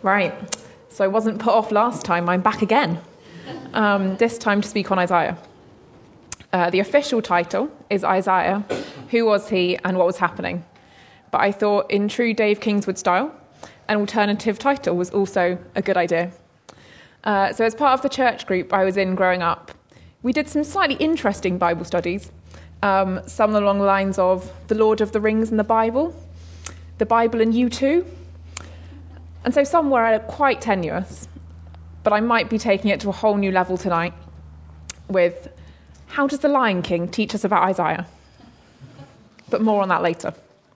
Right, so I wasn't put off last time, I'm back again. This time to speak on Isaiah. The official title is Isaiah, Who Was He and What Was Happening? But I thought in true Dave Kingswood style, an alternative title was also a good idea. So as part of the church group I was in growing up, we did some slightly interesting Bible studies, some along the lines of The Lord of the Rings and the Bible and You Too. And so some were quite tenuous, but I might be taking it to a whole new level tonight with how does the Lion King teach us about Isaiah? But more on that later.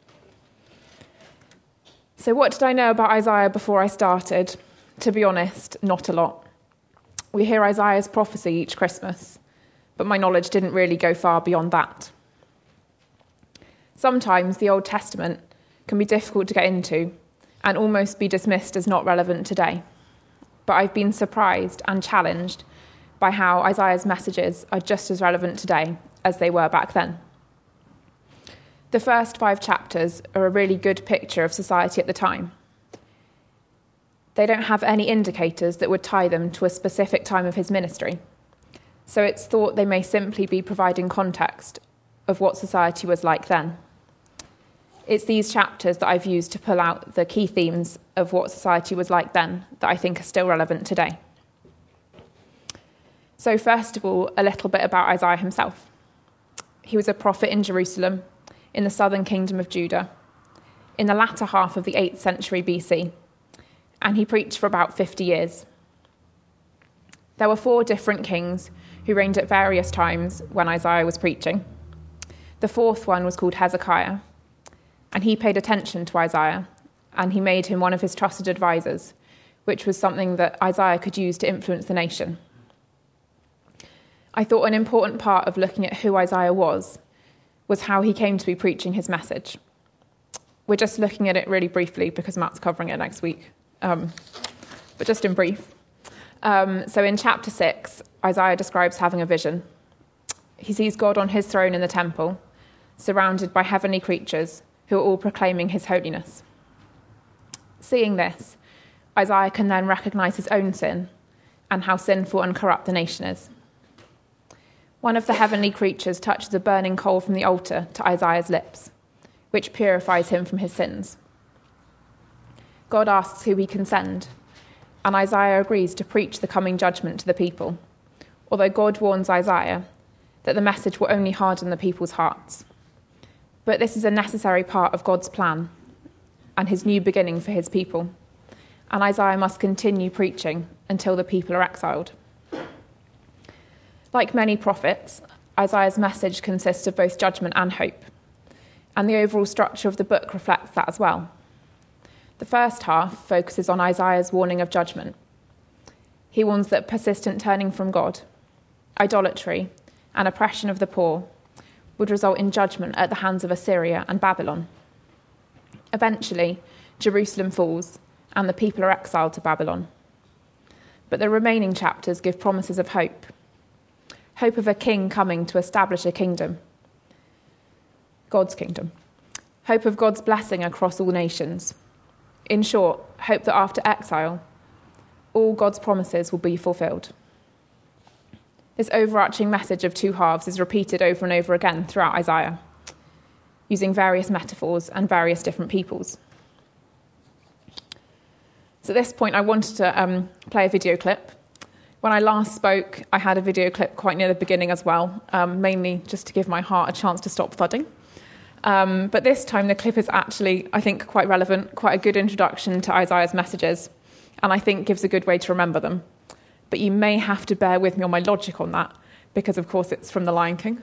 So what did I know about Isaiah before I started? To be honest, not a lot. We hear Isaiah's prophecy each Christmas, but my knowledge didn't really go far beyond that. Sometimes the Old Testament can be difficult to get into and almost be dismissed as not relevant today. But I've been surprised and challenged by how Isaiah's messages are just as relevant today as they were back then. The first 5 chapters are a really good picture of society at the time. They don't have any indicators that would tie them to a specific time of his ministry, so it's thought they may simply be providing context of what society was like then. It's these chapters that I've used to pull out the key themes of what society was like then that I think are still relevant today. So first of all, a little bit about Isaiah himself. He was a prophet in Jerusalem, in the southern kingdom of Judah, in the latter half of the 8th century BC, and he preached for about 50 years. There were 4 different kings who reigned at various times when Isaiah was preaching. The 4th one was called Hezekiah, and he paid attention to Isaiah, and he made him one of his trusted advisors, which was something that Isaiah could use to influence the nation. I thought an important part of looking at who Isaiah was how he came to be preaching his message. We're just looking at it really briefly because Matt's covering it next week, but just in brief. So in chapter 6, Isaiah describes having a vision. He sees God on his throne in the temple, surrounded by heavenly creatures who are all proclaiming his holiness. Seeing this, Isaiah can then recognize his own sin and how sinful and corrupt the nation is. One of the heavenly creatures touches a burning coal from the altar to Isaiah's lips, which purifies him from his sins. God asks who he can send, and Isaiah agrees to preach the coming judgment to the people, although God warns Isaiah that the message will only harden the people's hearts. But this is a necessary part of God's plan and his new beginning for his people, and Isaiah must continue preaching until the people are exiled. Like many prophets, Isaiah's message consists of both judgment and hope, and the overall structure of the book reflects that as well. The first half focuses on Isaiah's warning of judgment. He warns that persistent turning from God, idolatry, and oppression of the poor would result in judgment at the hands of Assyria and Babylon. Eventually, Jerusalem falls, and the people are exiled to Babylon. But the remaining chapters give promises of hope of a king coming to establish a kingdom, God's kingdom, hope of God's blessing across all nations. In short, hope that after exile, all God's promises will be fulfilled. This overarching message of 2 halves is repeated over and over again throughout Isaiah, using various metaphors and various different peoples. So at this point, I wanted to play a video clip. When I last spoke, I had a video clip quite near the beginning as well, mainly just to give my heart a chance to stop thudding. But this time, the clip is actually, I think, quite relevant, quite a good introduction to Isaiah's messages, and I think gives a good way to remember them. But you may have to bear with me on my logic on that, because, of course, it's from The Lion King.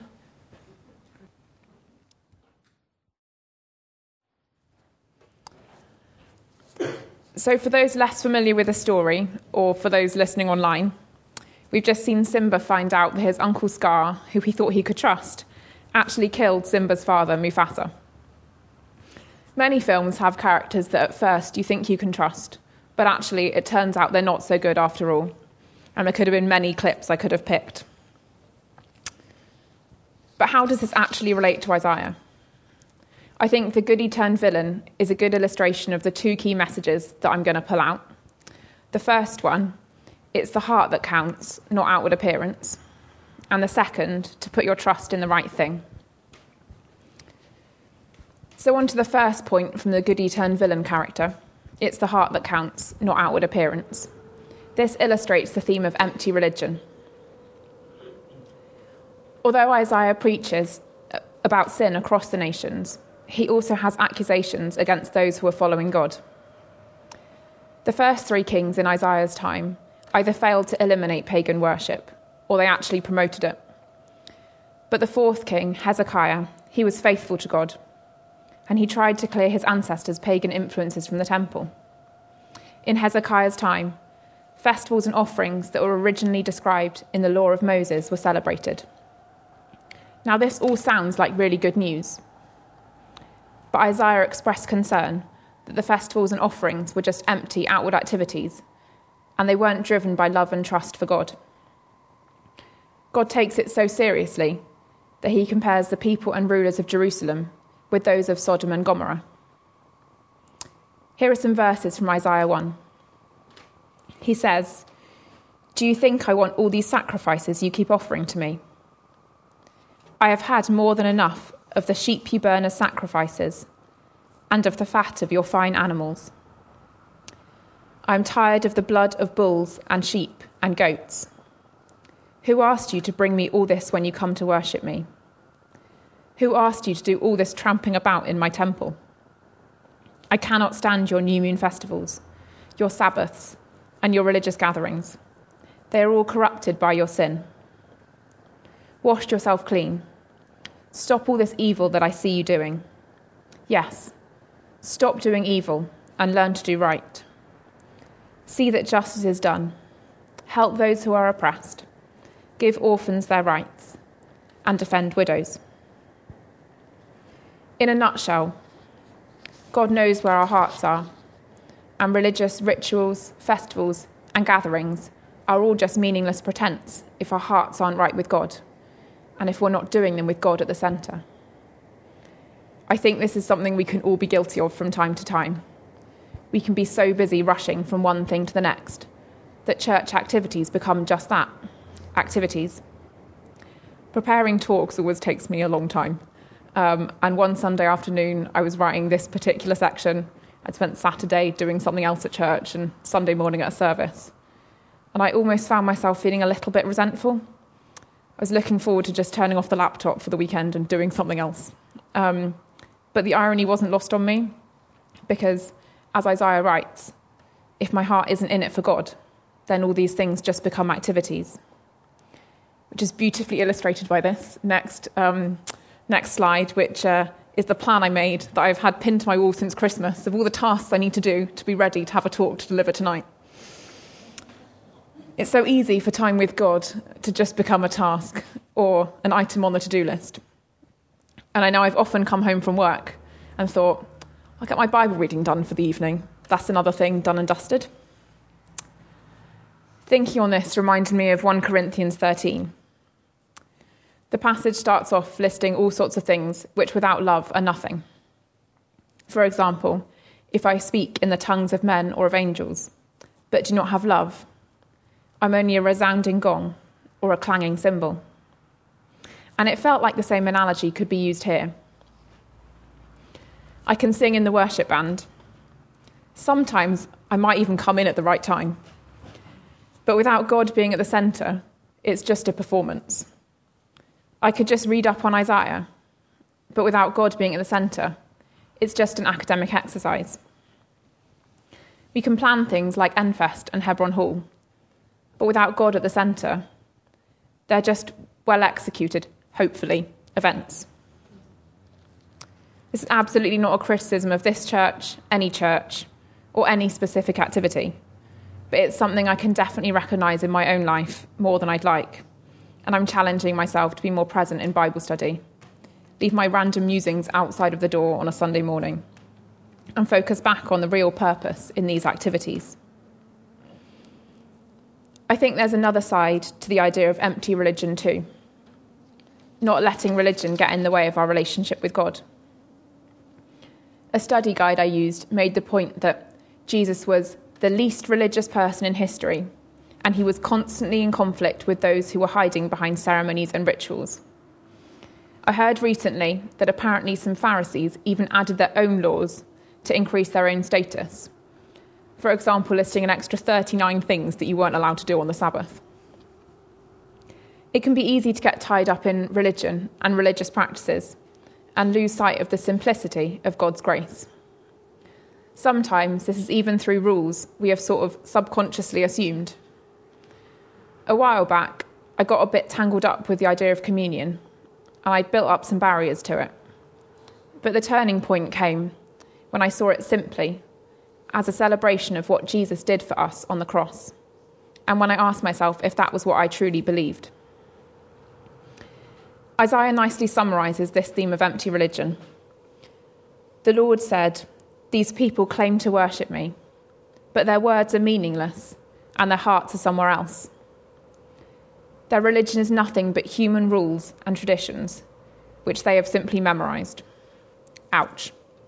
So for those less familiar with the story, or for those listening online, we've just seen Simba find out that his Uncle Scar, who he thought he could trust, actually killed Simba's father, Mufasa. Many films have characters that at first you think you can trust, but actually it turns out they're not so good after all. And there could have been many clips I could have picked. But how does this actually relate to Isaiah? I think the goody-turned villain is a good illustration of the 2 key messages that I'm going to pull out, The first one, it's the heart that counts, not outward appearance. And the second, to put your trust in the right thing. So on to the first point from the goody-turned-villain character. It's the heart that counts, not outward appearance. This illustrates the theme of empty religion. Although Isaiah preaches about sin across the nations, he also has accusations against those who are following God. The first three kings in Isaiah's time either failed to eliminate pagan worship, or they actually promoted it. But the fourth king, Hezekiah, he was faithful to God, and he tried to clear his ancestors' pagan influences from the temple. In Hezekiah's time, festivals and offerings that were originally described in the law of Moses were celebrated. Now, this all sounds like really good news, but Isaiah expressed concern that the festivals and offerings were just empty outward activities, and they weren't driven by love and trust for God. God takes it so seriously that he compares the people and rulers of Jerusalem with those of Sodom and Gomorrah. Here are some verses from Isaiah 1. He says, "Do you think I want all these sacrifices you keep offering to me? I have had more than enough of the sheep you burn as sacrifices and of the fat of your fine animals. I am tired of the blood of bulls and sheep and goats. Who asked you to bring me all this when you come to worship me? Who asked you to do all this tramping about in my temple? I cannot stand your new moon festivals, your Sabbaths, and your religious gatherings. They are all corrupted by your sin. Wash yourself clean. Stop all this evil that I see you doing. Yes, stop doing evil and learn to do right. See that justice is done. Help those who are oppressed. Give orphans their rights, and defend widows." In a nutshell, God knows where our hearts are, and religious rituals, festivals, and gatherings are all just meaningless pretense if our hearts aren't right with God, and if we're not doing them with God at the centre. I think this is something we can all be guilty of from time to time. We can be so busy rushing from one thing to the next that church activities become just that, activities. Preparing talks always takes me a long time. And one Sunday afternoon, I was writing this particular section. I'd spent Saturday doing something else at church and Sunday morning at a service. And I almost found myself feeling a little bit resentful. I was looking forward to just turning off the laptop for the weekend and doing something else. But the irony wasn't lost on me, because as Isaiah writes, if my heart isn't in it for God, then all these things just become activities, which is beautifully illustrated by this next slide, which is the plan I made that I've had pinned to my wall since Christmas of all the tasks I need to do to be ready to have a talk to deliver tonight. It's so easy for time with God to just become a task or an item on the to-do list. And I know I've often come home from work and thought, I'll get my Bible reading done for the evening. That's another thing done and dusted. Thinking on this reminded me of 1 Corinthians 13. The passage starts off listing all sorts of things which without love are nothing. For example, if I speak in the tongues of men or of angels, but do not have love, I'm only a resounding gong or a clanging cymbal. And it felt like the same analogy could be used here. I can sing in the worship band. Sometimes I might even come in at the right time. But without God being at the centre, it's just a performance. I could just read up on Isaiah, but without God being at the centre, it's just an academic exercise. We can plan things like Enfest and Hebron Hall, but without God at the centre, they're just well-executed, hopefully, events. This is absolutely not a criticism of this church, or any specific activity, but it's something I can definitely recognise in my own life more than I'd like, and I'm challenging myself to be more present in Bible study, leave my random musings outside of the door on a Sunday morning, and focus back on the real purpose in these activities. I think there's another side to the idea of empty religion too, not letting religion get in the way of our relationship with God. A study guide I used made the point that Jesus was the least religious person in history, and he was constantly in conflict with those who were hiding behind ceremonies and rituals. I heard recently that apparently some Pharisees even added their own laws to increase their own status. For example, listing an extra 39 things that you weren't allowed to do on the Sabbath. It can be easy to get tied up in religion and religious practices and lose sight of the simplicity of God's grace. Sometimes this is even through rules we have sort of subconsciously assumed. A while back, I got a bit tangled up with the idea of communion, and I'd built up some barriers to it. But the turning point came when I saw it simply as a celebration of what Jesus did for us on the cross, and when I asked myself if that was what I truly believed. Isaiah nicely summarises this theme of empty religion. The Lord said, "These people claim to worship me, but their words are meaningless, and their hearts are somewhere else. Their religion is nothing but human rules and traditions, which they have simply memorised." Ouch.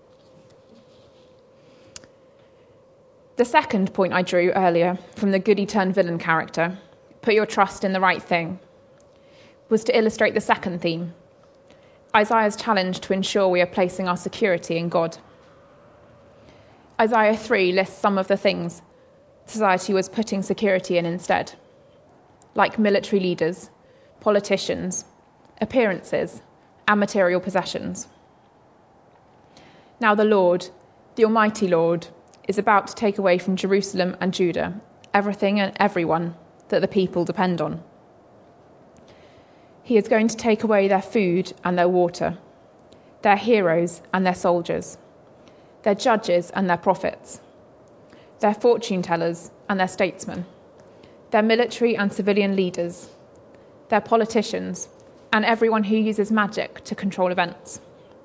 The second point I drew earlier from the goody-turned-villain character, put your trust in the right thing, was to illustrate the second theme, Isaiah's challenge to ensure we are placing our security in God. Isaiah 3 lists some of the things society was putting security in instead, like military leaders, politicians, appearances, and material possessions. Now the Lord, the Almighty Lord, is about to take away from Jerusalem and Judah everything and everyone that the people depend on. He is going to take away their food and their water, their heroes and their soldiers, their judges and their prophets, their fortune tellers and their statesmen, their military and civilian leaders, their politicians, and everyone who uses magic to control events.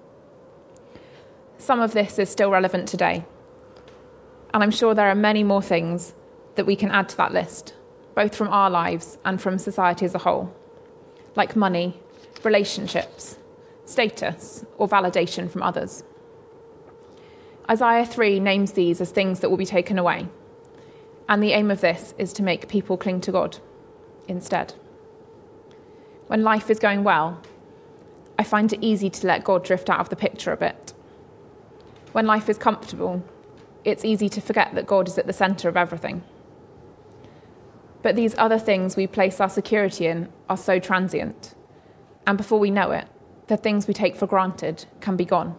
Some of this is still relevant today, and I'm sure there are many more things that we can add to that list, both from our lives and from society as a whole, like money, relationships, status, or validation from others. Isaiah 3 names these as things that will be taken away, and the aim of this is to make people cling to God instead. When life is going well, I find it easy to let God drift out of the picture a bit. When life is comfortable, it's easy to forget that God is at the centre of everything. But these other things we place our security in are so transient, and before we know it, the things we take for granted can be gone.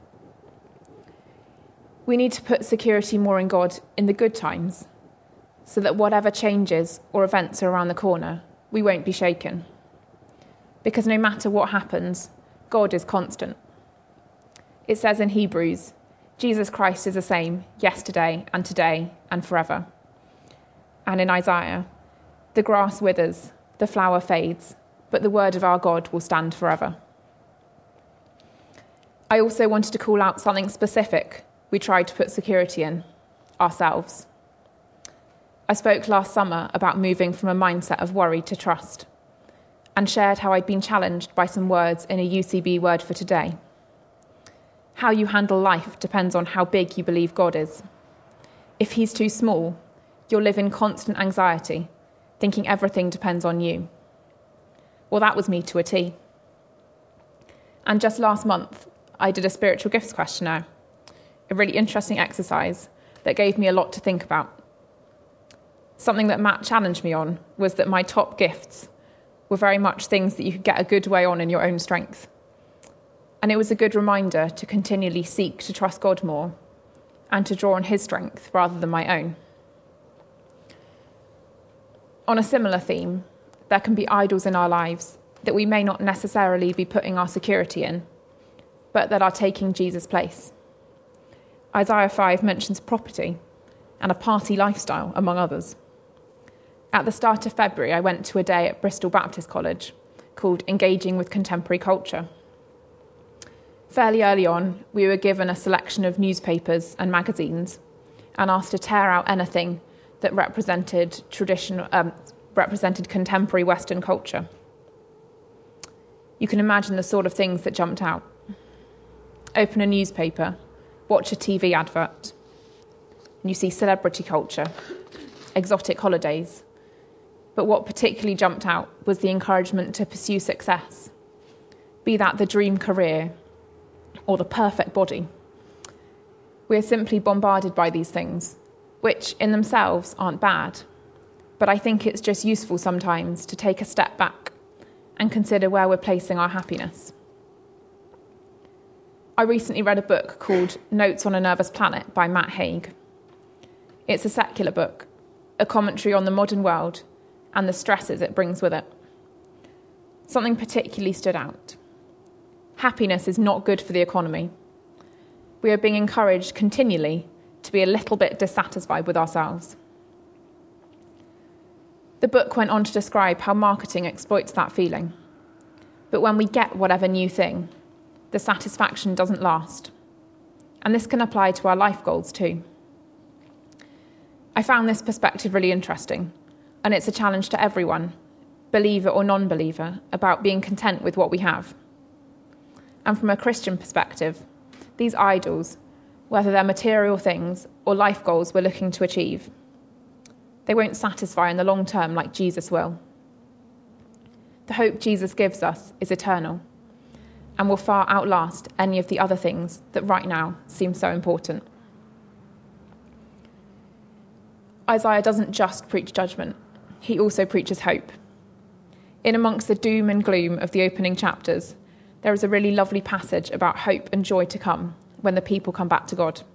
We need to put security more in God in the good times, so that whatever changes or events are around the corner, we won't be shaken. Because no matter what happens, God is constant. It says in Hebrews, Jesus Christ is the same yesterday and today and forever. And in Isaiah, the grass withers, the flower fades, but the word of our God will stand forever. I also wanted to call out something specific we tried to put security in, ourselves. I spoke last summer about moving from a mindset of worry to trust, and shared how I'd been challenged by some words in a UCB word for today. How you handle life depends on how big you believe God is. If he's too small, you'll live in constant anxiety, thinking everything depends on you. Well, that was me to a T. And just last month, I did a spiritual gifts questionnaire, a really interesting exercise that gave me a lot to think about. Something that Matt challenged me on was that my top gifts were very much things that you could get a good way on in your own strength. And it was a good reminder to continually seek to trust God more and to draw on his strength rather than my own. On a similar theme, there can be idols in our lives that we may not necessarily be putting our security in, but that are taking Jesus' place. Isaiah 5 mentions property and a party lifestyle, among others. At the start of February, I went to a day at Bristol Baptist College called Engaging with Contemporary Culture. Fairly early on, we were given a selection of newspapers and magazines and asked to tear out anything that represented contemporary Western culture. You can imagine the sort of things that jumped out. Open a newspaper, watch a TV advert. and you see celebrity culture, exotic holidays. But what particularly jumped out was the encouragement to pursue success, be that the dream career or the perfect body. We are simply bombarded by these things, which in themselves aren't bad, but I think it's just useful sometimes to take a step back and consider where we're placing our happiness. I recently read a book called Notes on a Nervous Planet by Matt Haig. It's a secular book, a commentary on the modern world and the stresses it brings with it. Something particularly stood out. Happiness is not good for the economy. We are being encouraged continually to be a little bit dissatisfied with ourselves. The book went on to describe how marketing exploits that feeling. But when we get whatever new thing, the satisfaction doesn't last. And this can apply to our life goals too. I found this perspective really interesting, and it's a challenge to everyone, believer or non-believer, about being content with what we have. And from a Christian perspective, these idols, whether they're material things or life goals we're looking to achieve, they won't satisfy in the long term like Jesus will. The hope Jesus gives us is eternal and will far outlast any of the other things that right now seem so important. Isaiah doesn't just preach judgment, he also preaches hope. In amongst the doom and gloom of the opening chapters, there is a really lovely passage about hope and joy to come when the people come back to God.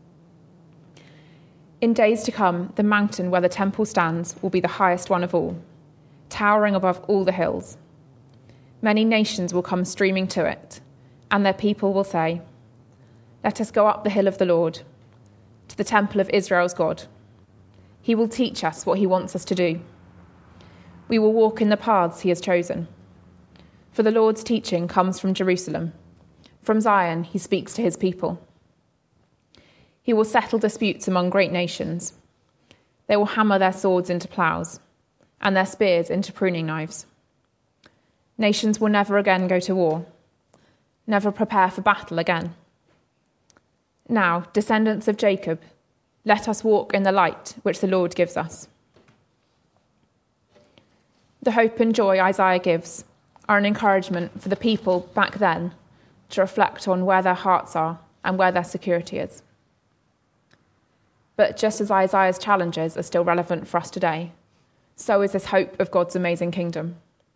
In days to come, the mountain where the temple stands will be the highest one of all, towering above all the hills. Many nations will come streaming to it, and their people will say, "Let us go up the hill of the Lord, to the temple of Israel's God. He will teach us what he wants us to do. We will walk in the paths he has chosen. For the Lord's teaching comes from Jerusalem. From Zion he speaks to his people. He will settle disputes among great nations. They will hammer their swords into ploughs and their spears into pruning knives. Nations will never again go to war, never prepare for battle again. Now, descendants of Jacob, let us walk in the light which the Lord gives us." The hope and joy Isaiah gives are an encouragement for the people back then to reflect on where their hearts are and where their security is. But just as Isaiah's challenges are still relevant for us today, so is this hope of God's amazing kingdom.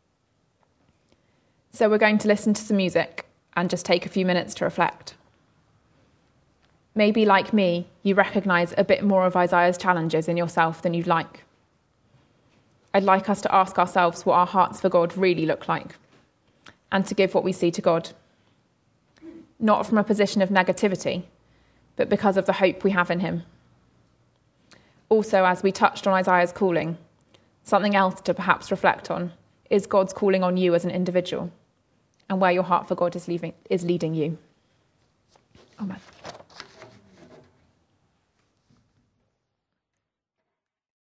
So we're going to listen to some music and just take a few minutes to reflect. Maybe, like me, you recognise a bit more of Isaiah's challenges in yourself than you'd like. I'd like us to ask ourselves what our hearts for God really look like, and to give what we see to God. Not from a position of negativity, but because of the hope we have in him. Also, as we touched on Isaiah's calling, something else to perhaps reflect on is God's calling on you as an individual, and where your heart for God is leading you. Amen.